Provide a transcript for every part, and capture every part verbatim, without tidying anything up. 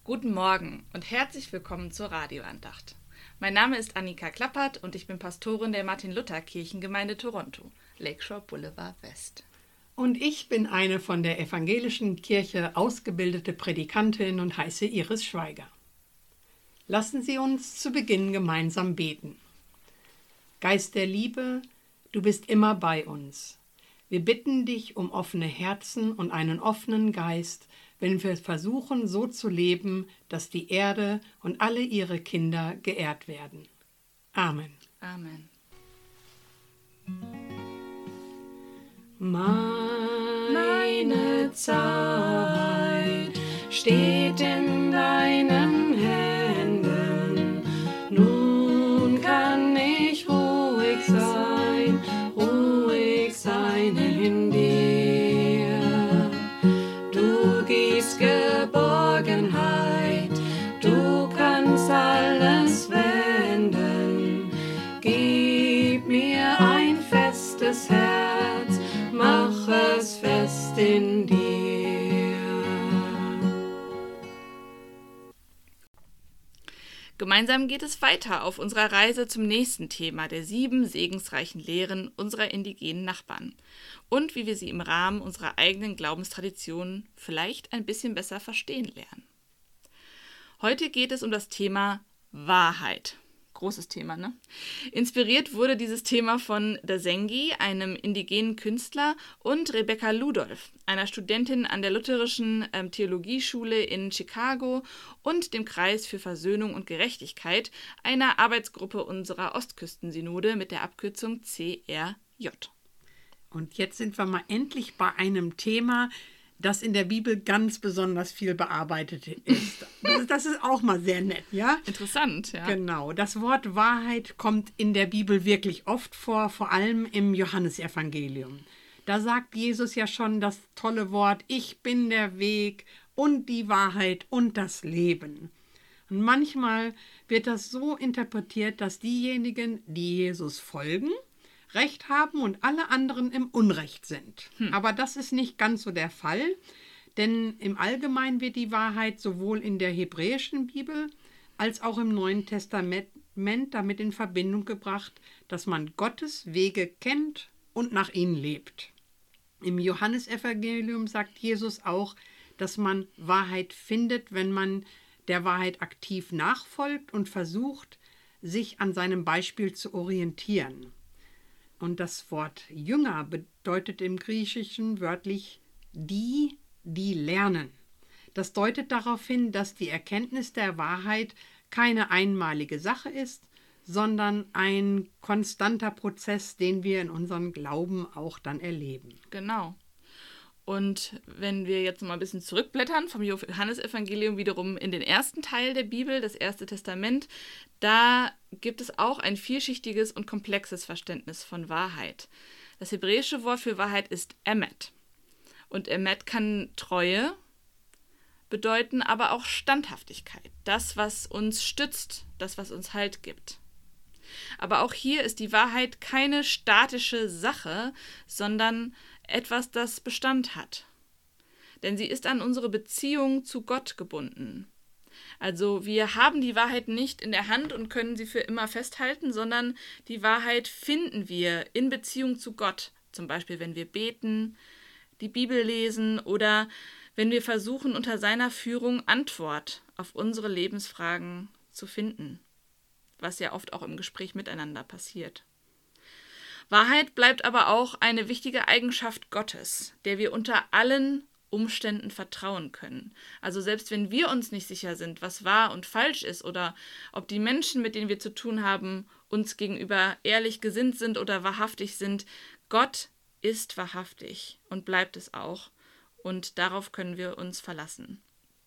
Guten Morgen und herzlich willkommen zur Radioandacht. Mein Name ist Annika Klappert und ich bin Pastorin der Martin-Luther-Kirchengemeinde Toronto, Lakeshore Boulevard West. Und ich bin eine von der evangelischen Kirche ausgebildete Predikantin und heiße Iris Schweiger. Lassen Sie uns zu Beginn gemeinsam beten. Geist der Liebe, du bist immer bei uns. Wir bitten dich um offene Herzen und einen offenen Geist, wenn wir versuchen, so zu leben, dass die Erde und alle ihre Kinder geehrt werden. Amen. Amen. Meine Zeit steht in deinen Händen. Nun kann ich ruhig sein, ruhig sein in dir. Du gibst Geborgenheit, du kannst alles wenden. Gib mir ein festes Herz, mach es fest in dir. Gemeinsam geht es weiter auf unserer Reise zum nächsten Thema der sieben segensreichen Lehren unserer indigenen Nachbarn und wie wir sie im Rahmen unserer eigenen Glaubenstradition vielleicht ein bisschen besser verstehen lernen. Heute geht es um das Thema Wahrheit. Großes Thema, ne? Inspiriert wurde dieses Thema von Dasengi, einem indigenen Künstler, und Rebecca Ludolf, einer Studentin an der Lutherischen ähm, Theologieschule in Chicago und dem Kreis für Versöhnung und Gerechtigkeit, einer Arbeitsgruppe unserer Ostküstensynode mit der Abkürzung C R J. Und jetzt sind wir mal endlich bei einem Thema, das in der Bibel ganz besonders viel bearbeitet ist. Das ist auch mal sehr nett, ja? Interessant, ja. Genau. Das Wort Wahrheit kommt in der Bibel wirklich oft vor, vor allem im Johannesevangelium. Da sagt Jesus ja schon das tolle Wort: Ich bin der Weg und die Wahrheit und das Leben. Und manchmal wird das so interpretiert, dass diejenigen, die Jesus folgen, Recht haben und alle anderen im Unrecht sind. Hm. Aber das ist nicht ganz so der Fall, denn im Allgemeinen wird die Wahrheit sowohl in der hebräischen Bibel als auch im Neuen Testament damit in Verbindung gebracht, dass man Gottes Wege kennt und nach ihnen lebt. Im Johannesevangelium sagt Jesus auch, dass man Wahrheit findet, wenn man der Wahrheit aktiv nachfolgt und versucht, sich an seinem Beispiel zu orientieren. Und das Wort Jünger bedeutet im Griechischen wörtlich die, die lernen. Das deutet darauf hin, dass die Erkenntnis der Wahrheit keine einmalige Sache ist, sondern ein konstanter Prozess, den wir in unserem Glauben auch dann erleben. Genau. Und wenn wir jetzt noch mal ein bisschen zurückblättern vom Johannesevangelium wiederum in den ersten Teil der Bibel, das Erste Testament, da gibt es auch ein vielschichtiges und komplexes Verständnis von Wahrheit. Das hebräische Wort für Wahrheit ist Emet. Und Emet kann Treue bedeuten, aber auch Standhaftigkeit. Das, was uns stützt, das, was uns Halt gibt. Aber auch hier ist die Wahrheit keine statische Sache, sondern etwas, das Bestand hat. Denn sie ist an unsere Beziehung zu Gott gebunden. Also wir haben die Wahrheit nicht in der Hand und können sie für immer festhalten, sondern die Wahrheit finden wir in Beziehung zu Gott. Zum Beispiel, wenn wir beten, die Bibel lesen oder wenn wir versuchen, unter seiner Führung Antwort auf unsere Lebensfragen zu finden. Was ja oft auch im Gespräch miteinander passiert. Wahrheit bleibt aber auch eine wichtige Eigenschaft Gottes, der wir unter allen Umständen vertrauen können. Also selbst wenn wir uns nicht sicher sind, was wahr und falsch ist oder ob die Menschen, mit denen wir zu tun haben, uns gegenüber ehrlich gesinnt sind oder wahrhaftig sind, Gott ist wahrhaftig und bleibt es auch. Und darauf können wir uns verlassen.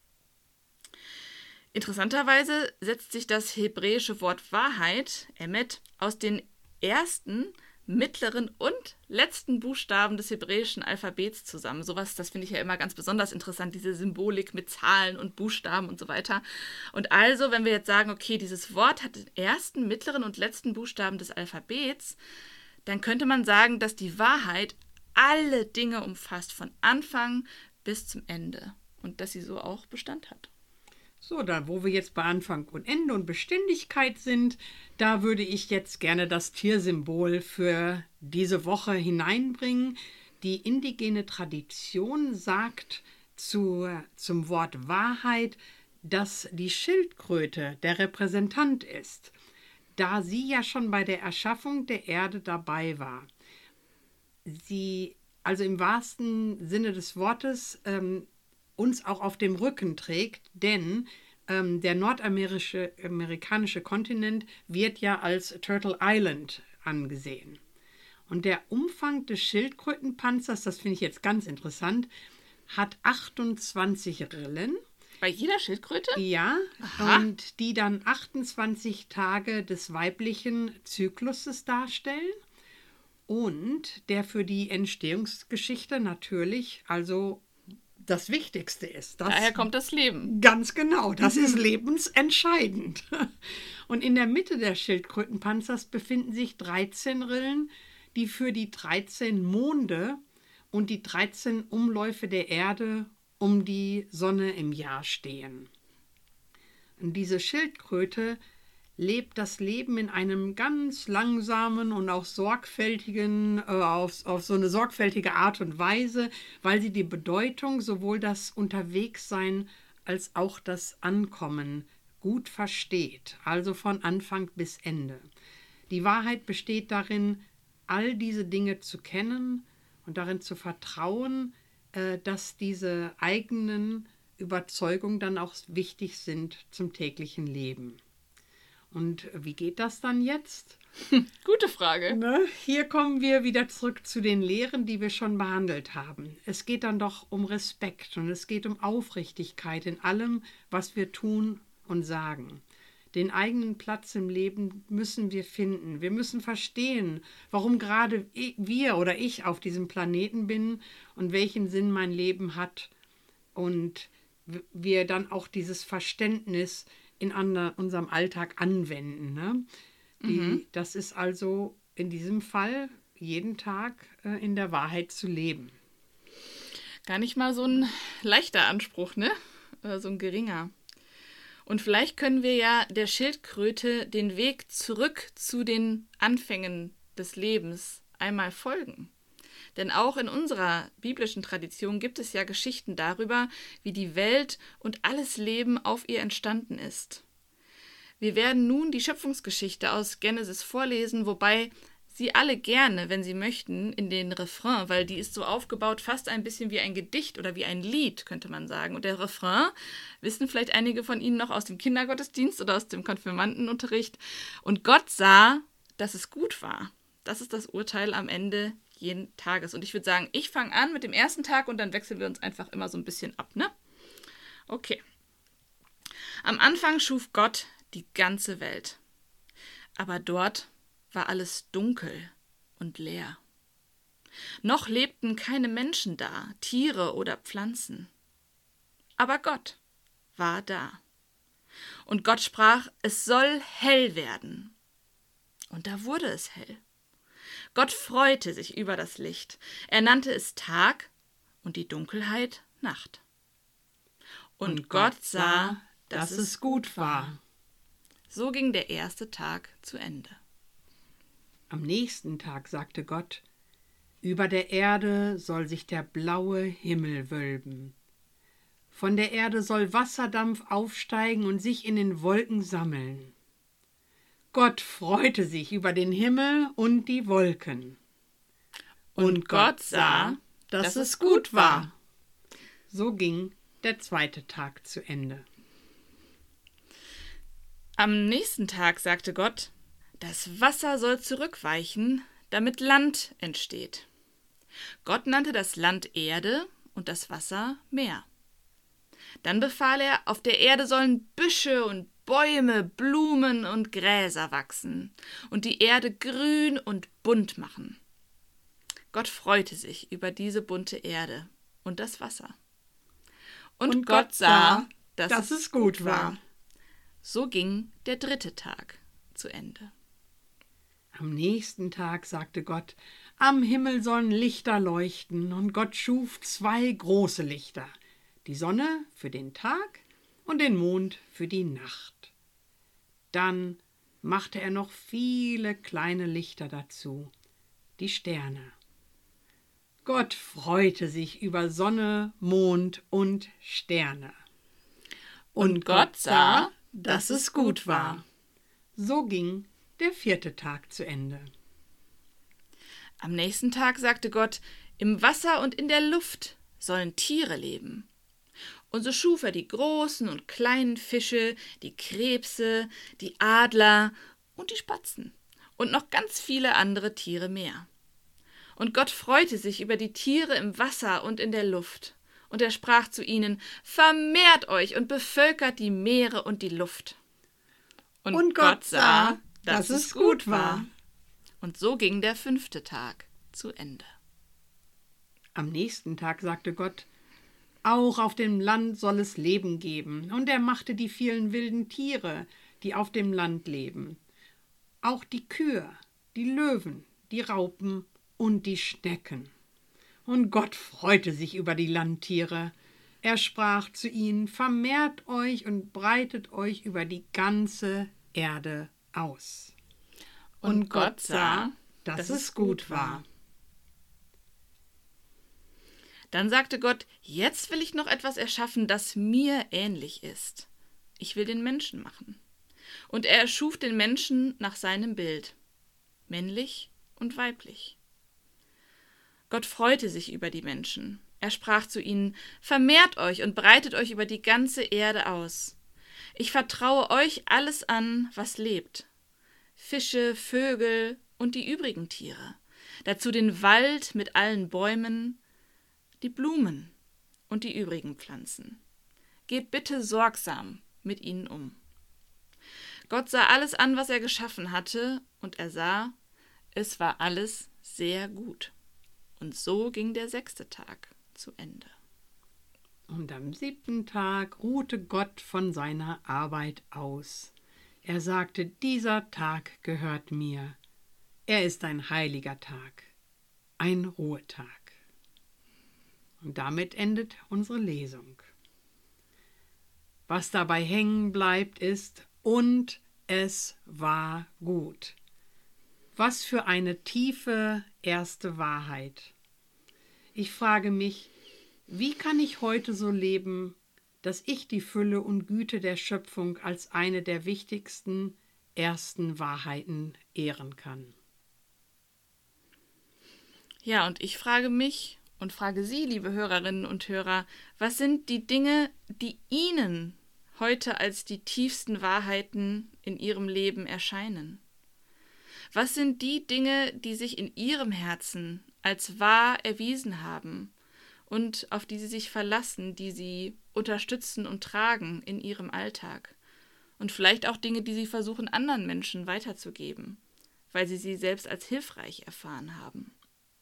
Interessanterweise setzt sich das hebräische Wort Wahrheit, Emet, aus den ersten, mittleren und letzten Buchstaben des hebräischen Alphabets zusammen. Sowas, das finde ich ja immer ganz besonders interessant, diese Symbolik mit Zahlen und Buchstaben und so weiter. Und also, wenn wir jetzt sagen, okay, dieses Wort hat den ersten, mittleren und letzten Buchstaben des Alphabets, dann könnte man sagen, dass die Wahrheit alle Dinge umfasst, von Anfang bis zum Ende. Und dass sie so auch Bestand hat. So, da wo wir jetzt bei Anfang und Ende und Beständigkeit sind, da würde ich jetzt gerne das Tiersymbol für diese Woche hineinbringen. Die indigene Tradition sagt zu, zum Wort Wahrheit, dass die Schildkröte der Repräsentant ist, da sie ja schon bei der Erschaffung der Erde dabei war. Sie, also im wahrsten Sinne des Wortes, ähm, uns auch auf dem Rücken trägt, denn ähm, der nordamerikanische amerikanische Kontinent wird ja als Turtle Island angesehen. Und der Umfang des Schildkrötenpanzers, das finde ich jetzt ganz interessant, hat achtundzwanzig Rillen. Bei jeder Schildkröte? Ja, Aha. und die dann achtundzwanzig Tage des weiblichen Zykluses darstellen. Und der für die Entstehungsgeschichte natürlich also das Wichtigste ist. Das Daher kommt das Leben. Ganz genau, das ist lebensentscheidend. Und in der Mitte des Schildkrötenpanzers befinden sich dreizehn Rillen, die für die dreizehn Monde und die dreizehn Umläufe der Erde um die Sonne im Jahr stehen. Und diese Schildkröte lebt das Leben in einem ganz langsamen und auch sorgfältigen, äh, auf, auf so eine sorgfältige Art und Weise, weil sie die Bedeutung, sowohl das Unterwegssein als auch das Ankommen gut versteht, also von Anfang bis Ende. Die Wahrheit besteht darin, all diese Dinge zu kennen und darin zu vertrauen, äh, dass diese eigenen Überzeugungen dann auch wichtig sind zum täglichen Leben. Und wie geht das dann jetzt? Gute Frage. Ne? Hier kommen wir wieder zurück zu den Lehren, die wir schon behandelt haben. Es geht dann doch um Respekt und es geht um Aufrichtigkeit in allem, was wir tun und sagen. Den eigenen Platz im Leben müssen wir finden. Wir müssen verstehen, warum gerade wir oder ich auf diesem Planeten bin und welchen Sinn mein Leben hat. Und wir dann auch dieses Verständnis in ander, unserem Alltag anwenden. Ne? Die, mhm. Das ist also in diesem Fall jeden Tag äh, in der Wahrheit zu leben. Gar nicht mal so ein leichter Anspruch, ne? Oder so ein geringer. Und vielleicht können wir ja der Schildkröte den Weg zurück zu den Anfängen des Lebens einmal folgen. Denn auch in unserer biblischen Tradition gibt es ja Geschichten darüber, wie die Welt und alles Leben auf ihr entstanden ist. Wir werden nun die Schöpfungsgeschichte aus Genesis vorlesen, wobei Sie alle gerne, wenn Sie möchten, in den Refrain, weil die ist so aufgebaut, fast ein bisschen wie ein Gedicht oder wie ein Lied, könnte man sagen. Und der Refrain, wissen vielleicht einige von Ihnen noch aus dem Kindergottesdienst oder aus dem Konfirmandenunterricht. Und Gott sah, dass es gut war. Das ist das Urteil am Ende jeden Tages. Und ich würde sagen, ich fange an mit dem ersten Tag und dann wechseln wir uns einfach immer so ein bisschen ab, ne? Okay. Am Anfang schuf Gott die ganze Welt. Aber dort war alles dunkel und leer. Noch lebten keine Menschen da, Tiere oder Pflanzen. Aber Gott war da. Und Gott sprach, es soll hell werden. Und da wurde es hell. Gott freute sich über das Licht. Er nannte es Tag und die Dunkelheit Nacht. Und, und Gott, Gott sah, dass, dass es gut war. So ging der erste Tag zu Ende. Am nächsten Tag sagte Gott, über der Erde soll sich der blaue Himmel wölben. Von der Erde soll Wasserdampf aufsteigen und sich in den Wolken sammeln. Gott freute sich über den Himmel und die Wolken. Und, und Gott sah, dass, dass es gut war. So ging der zweite Tag zu Ende. Am nächsten Tag sagte Gott, das Wasser soll zurückweichen, damit Land entsteht. Gott nannte das Land Erde und das Wasser Meer. Dann befahl er, auf der Erde sollen Büsche und Bäume, Blumen und Gräser wachsen und die Erde grün und bunt machen. Gott freute sich über diese bunte Erde und das Wasser. Und, und Gott sah, dass, dass es gut war. So ging der dritte Tag zu Ende. Am nächsten Tag sagte Gott, am Himmel sollen Lichter leuchten, und Gott schuf zwei große Lichter, die Sonne für den Tag und den Mond für die Nacht. Dann machte er noch viele kleine Lichter dazu, die Sterne. Gott freute sich über Sonne, Mond und Sterne. Und, und Gott sah, dass es gut war. So ging der vierte Tag zu Ende. Am nächsten Tag sagte Gott, im Wasser und in der Luft sollen Tiere leben. Und so schuf er die großen und kleinen Fische, die Krebse, die Adler und die Spatzen und noch ganz viele andere Tiere mehr. Und Gott freute sich über die Tiere im Wasser und in der Luft. Und er sprach zu ihnen, vermehrt euch und bevölkert die Meere und die Luft. Und, und Gott sah, dass, dass es gut war. Und so ging der fünfte Tag zu Ende. Am nächsten Tag sagte Gott, auch auf dem Land soll es Leben geben. Und er machte die vielen wilden Tiere, die auf dem Land leben. Auch die Kühe, die Löwen, die Raupen und die Schnecken. Und Gott freute sich über die Landtiere. Er sprach zu ihnen, vermehrt euch und breitet euch über die ganze Erde aus. Und, und Gott sah, dass, dass es gut war. Dann sagte Gott, jetzt will ich noch etwas erschaffen, das mir ähnlich ist. Ich will den Menschen machen. Und er erschuf den Menschen nach seinem Bild, männlich und weiblich. Gott freute sich über die Menschen. Er sprach zu ihnen, vermehrt euch und breitet euch über die ganze Erde aus. Ich vertraue euch alles an, was lebt. Fische, Vögel und die übrigen Tiere. Dazu den Wald mit allen Bäumen, die Blumen und die übrigen Pflanzen. Geht bitte sorgsam mit ihnen um. Gott sah alles an, was er geschaffen hatte, und er sah, es war alles sehr gut. Und so ging der sechste Tag zu Ende. Und am siebten Tag ruhte Gott von seiner Arbeit aus. Er sagte, dieser Tag gehört mir. Er ist ein heiliger Tag, ein Ruhetag. Und damit endet unsere Lesung. Was dabei hängen bleibt, ist, und es war gut. Was für eine tiefe erste Wahrheit. Ich frage mich, wie kann ich heute so leben, dass ich die Fülle und Güte der Schöpfung als eine der wichtigsten ersten Wahrheiten ehren kann? Ja, und ich frage mich und frage Sie, liebe Hörerinnen und Hörer, was sind die Dinge, die Ihnen heute als die tiefsten Wahrheiten in Ihrem Leben erscheinen? Was sind die Dinge, die sich in Ihrem Herzen als wahr erwiesen haben und auf die Sie sich verlassen, die Sie unterstützen und tragen in Ihrem Alltag? Und vielleicht auch Dinge, die Sie versuchen, anderen Menschen weiterzugeben, weil Sie sie selbst als hilfreich erfahren haben.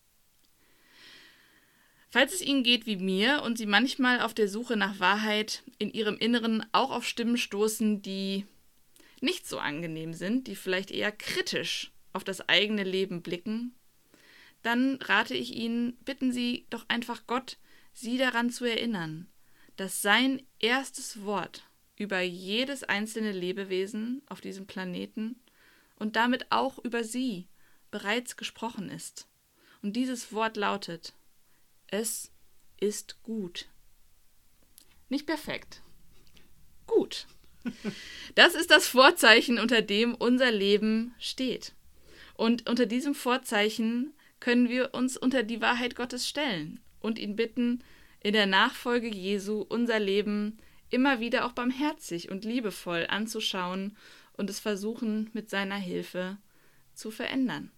Falls es Ihnen geht wie mir und Sie manchmal auf der Suche nach Wahrheit in Ihrem Inneren auch auf Stimmen stoßen, die nicht so angenehm sind, die vielleicht eher kritisch auf das eigene Leben blicken, dann rate ich Ihnen, bitten Sie doch einfach Gott, Sie daran zu erinnern, dass sein erstes Wort über jedes einzelne Lebewesen auf diesem Planeten und damit auch über Sie bereits gesprochen ist. Und dieses Wort lautet: Es ist gut. Nicht perfekt. Gut. Das ist das Vorzeichen, unter dem unser Leben steht. Und unter diesem Vorzeichen können wir uns unter die Wahrheit Gottes stellen und ihn bitten, in der Nachfolge Jesu unser Leben immer wieder auch barmherzig und liebevoll anzuschauen und es versuchen, mit seiner Hilfe zu verändern.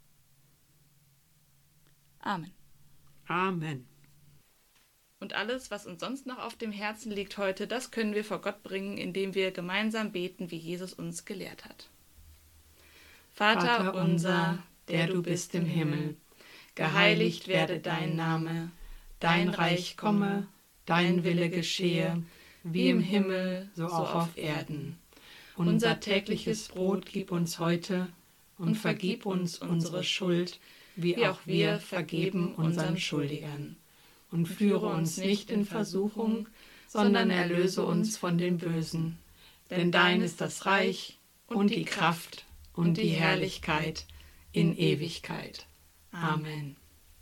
Amen. Amen. Und alles, was uns sonst noch auf dem Herzen liegt heute, das können wir vor Gott bringen, indem wir gemeinsam beten, wie Jesus uns gelehrt hat. Vater, Vater unser, der du bist im Himmel, geheiligt werde dein Name, dein Reich komme, dein Wille geschehe, wie im Himmel, so auch auf Erden. Unser tägliches Brot gib uns heute und vergib uns unsere Schuld, wie auch wir vergeben unseren Schuldigern. Und führe uns nicht in Versuchung, sondern erlöse uns von dem Bösen. Denn dein ist das Reich und die Kraft und die Herrlichkeit in Ewigkeit. Amen.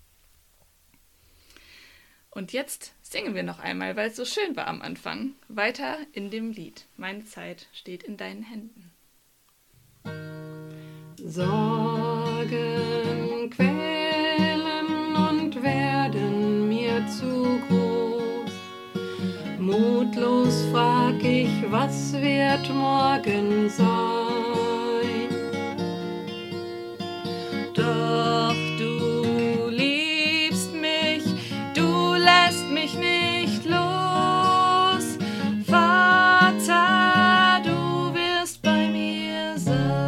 Und jetzt singen wir noch einmal, weil es so schön war am Anfang, weiter in dem Lied. Meine Zeit steht in deinen Händen. Sorgen quälen und werden mir zu groß. Mutlos frag ich, was wird morgen sein? Doch du liebst mich, du lässt mich nicht los. Vater, du wirst bei mir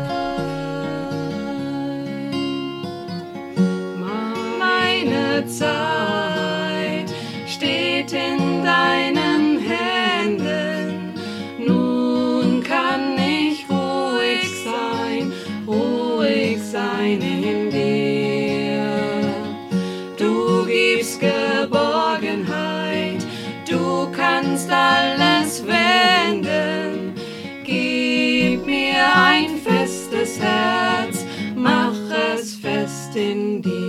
sein. Meine Zeit steht in deinen Händen. Nun kann ich ruhig sein, ruhig sein in dir. Du gibst Geborgenheit, du kannst alles wenden. Gib mir ein festes Herz, mach es fest in dir.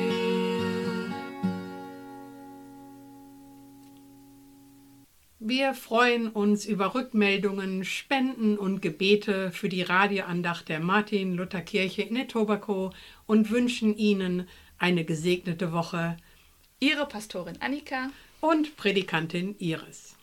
Wir freuen uns über Rückmeldungen, Spenden und Gebete für die Radioandacht der Martin-Luther-Kirche in Etobicoke und wünschen Ihnen eine gesegnete Woche. Ihre Pastorin Annika Und Predikantin Iris.